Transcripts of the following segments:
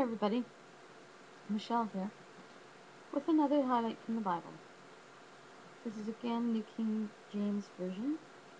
everybody, Michelle here with another highlight from the Bible. This is again New King James Version.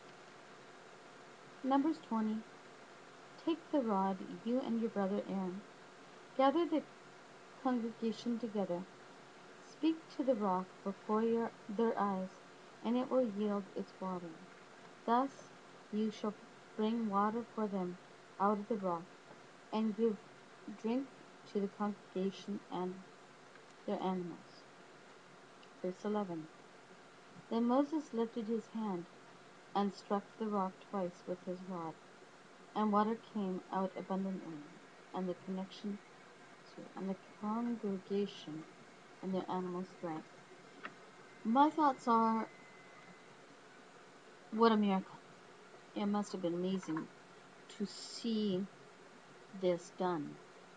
Numbers 20. Take the rod, you and your brother Aaron. Gather the congregation together. Speak to the rock before their eyes, and it will yield its water. Thus you shall bring water for them out of the rock, and give drink to the congregation and their animals. Verse 11. Then Moses lifted his hand and struck the rock twice with his rod, and water came out abundantly, and the congregation and their animals drank. My thoughts are, what a miracle. It must have been amazing to see this done.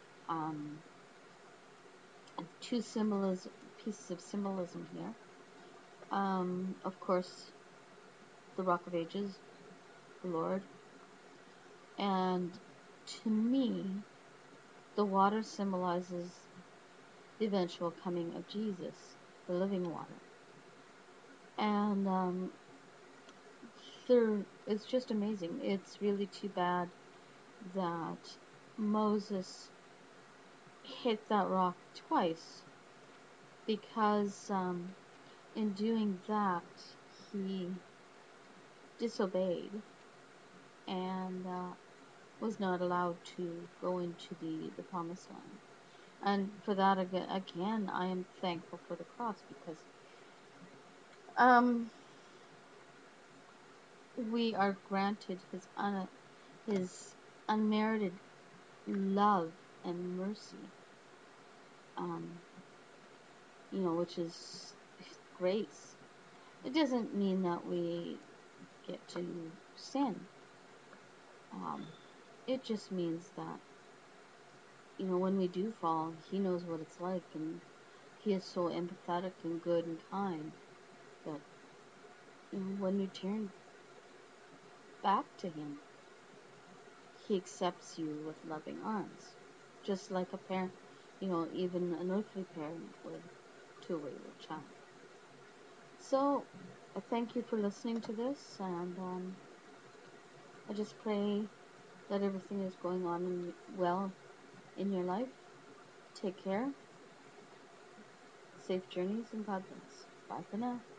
Two pieces of symbolism here. Of course, the Rock of Ages, the Lord. And to me, the water symbolizes the eventual coming of Jesus, the living water. And it's just amazing. It's really too bad that Moses hit that rock twice, because in doing that, he disobeyed and was not allowed to go into the promised land. And for that, again, I am thankful for the cross, because we are granted his unmerited love and mercy, which is grace. It doesn't mean that we get to sin. It just means that, when we do fall, he knows what it's like, and he is so empathetic and good and kind that, when you turn back to him, he accepts you with loving arms, just like a parent, even an earthly parent would to a wayward child. So, I thank you for listening to this, and I just pray that everything is going on well in your life. Take care, safe journeys, and God bless. Bye for now.